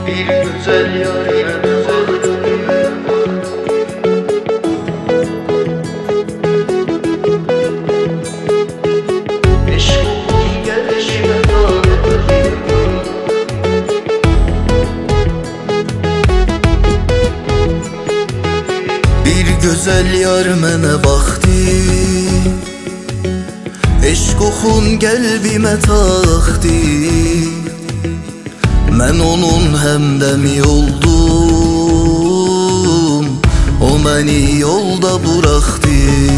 Bir güzel yarına eşkın gelişime tanıdım. Bir güzel yar mənə baxdı, eşq oxun qəlbimə taxdı. Mən onun həmdəmi oldum, o məni yolda buraxdı.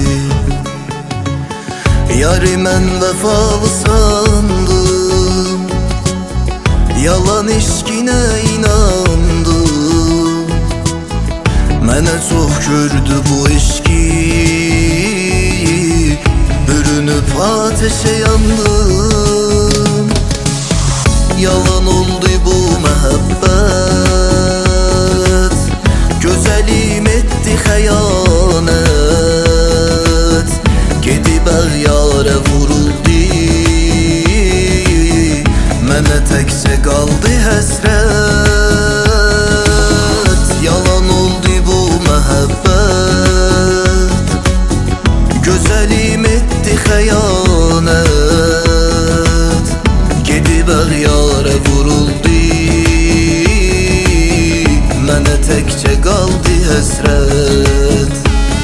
Yarı mən vəfalı sandım, yalan eşqinə inandım. Mənə çox gördü bu eşqi, bürünüb ateşe yandım. Yalan oldu bu məhəbbət, gözəlim etdi xəyanət. Gedib əğyarə vuruldu, mənə təkcə qaldı həsrət. Yalan oldu bu məhəbbət, gözəlim etdi xəyanət. Gedib əğyarə vuruldu, mənə təkcə qaldı həsrət.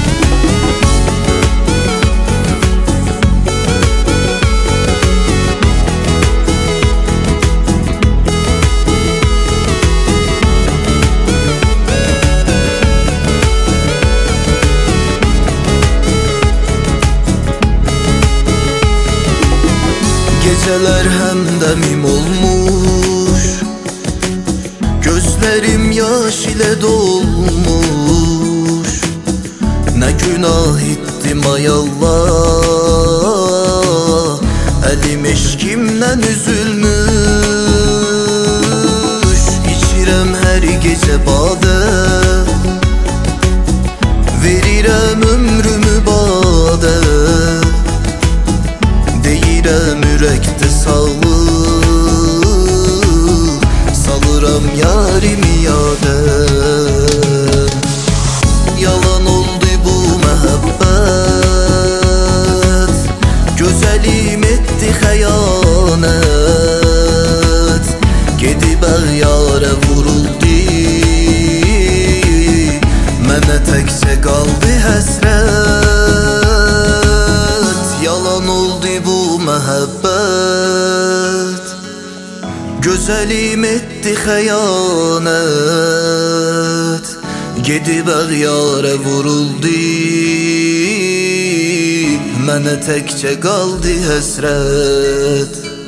Geceler həmdəmim olmuş, gözlerim yaş ile dolmuş. Ne günah ettim ay Allah, elim eşkimden üzülmüş. İçirəm her gece badə, verirəm ömrümü badə. Deyirəm ürəkdə sağlıq, salıram yarimi yadə. Yalan oldu bu məhəbbət, gözəlim etdi xəyanət. Gedib əğyarə vuruldu, mənə təkcə qaldı həsrət. Yalan oldu bu məhəbbət, gözəlim etdi xəyanət. Gedib əğyarə vuruldu, mənə təkcə qaldı həsrət.